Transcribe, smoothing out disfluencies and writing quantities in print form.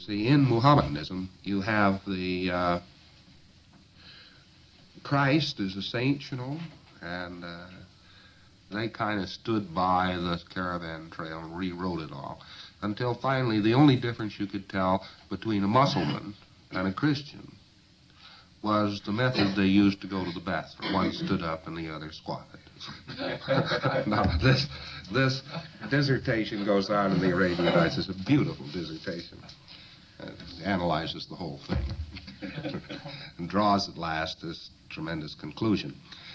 See, in Mohammedanism, you have the Christ is a saint, and they kind of stood by the caravan trail and rewrote it all until finally the only difference you could tell between a Mussulman and a Christian was the method they used to go to the bathroom. One stood up and the other squatted. Now, this dissertation goes on in the Arabian Nights. It's a beautiful dissertation. It analyzes the whole thing and draws at last this tremendous conclusion.